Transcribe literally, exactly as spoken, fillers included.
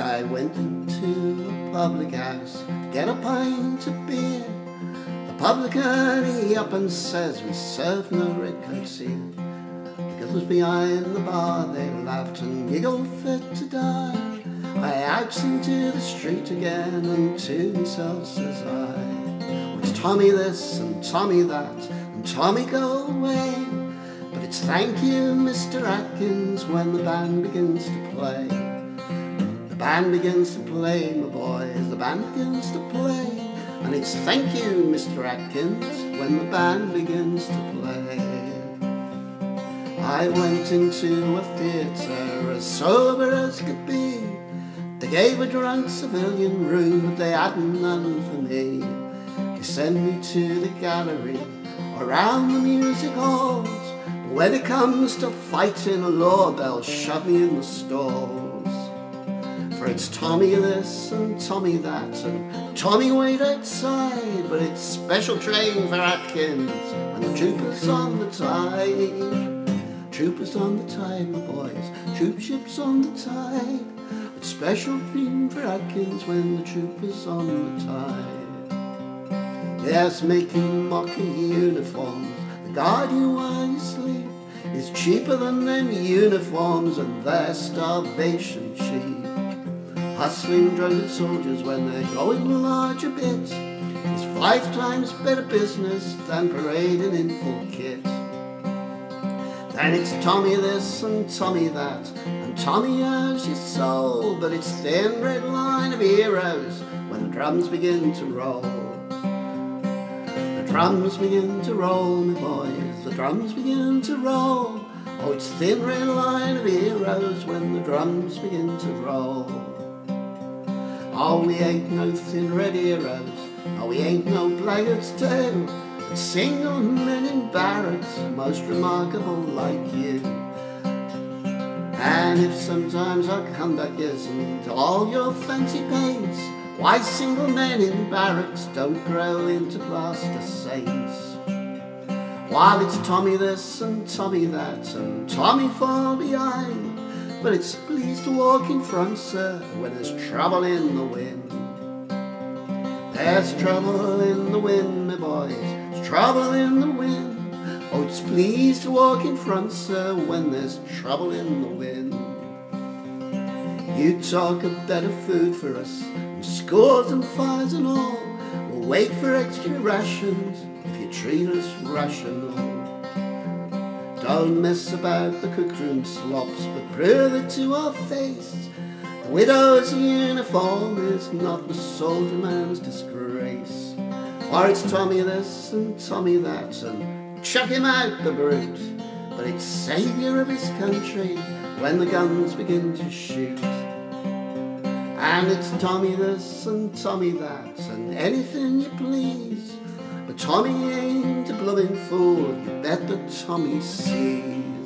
I went into a public house to get a pint of beer. The publican he up and says we serve no redcoats here. The girls behind the bar they laughed and giggled fit to die. I out into the street again and to myself says I, it's Tommy this and Tommy that and Tommy go away. But it's thank you Mister Atkins when the band begins to play. The band begins to play, my boys, the band begins to play. And it's thank you Mister Atkins when the band begins to play. I went into a theatre as sober as could be. They gave a drunk civilian room, but they hadn't none for me. They sent me to the gallery, around the music halls. But when it comes to fighting a law, they'll shove me in the stalls. For it's Tommy this and Tommy that and Tommy wait outside. But it's special train for Atkins and the troopers on the tide. Troopers on the tide, my boys, troop ships on the tide. It's special dream for Atkins when the troopers on the tide. Yes, making mocking uniforms, the guard you while you sleep, is cheaper than them uniforms and their starvation cheap. Hustling drunken soldiers when they're going a larger bit is five times better business than parading in full kit. Then it's Tommy this and Tommy that and Tommy has your soul. But it's thin red line of heroes when the drums begin to roll. The drums begin to roll, my boys, the drums begin to roll. Oh, it's thin red line of heroes when the drums begin to roll. Oh, we ain't no thin red heroes, oh, we ain't no blackguards too, but single men in barracks, most remarkable like you. And if sometimes our conduct isn't all your fancy paints, why single men in barracks don't grow into plaster saints. While it's Tommy this and Tommy that and Tommy fall behind, but it's pleased to walk in front, sir, when there's trouble in the wind. There's trouble in the wind, my boys, there's trouble in the wind. Oh, it's pleased to walk in front, sir, when there's trouble in the wind. You talk of better food for us, and scores and fires and all. We'll wait for extra rations if you treat us rational. Don't mess about the cookroom slops, but prove it to our face. The widow's uniform is not the soldier man's disgrace. Or it's Tommy this and Tommy that and chuck him out the brute, but it's saviour of his country when the guns begin to shoot. And it's Tommy this and Tommy that and anything you please, but Tommy ain't a blooming fool, you bet that Tommy sees.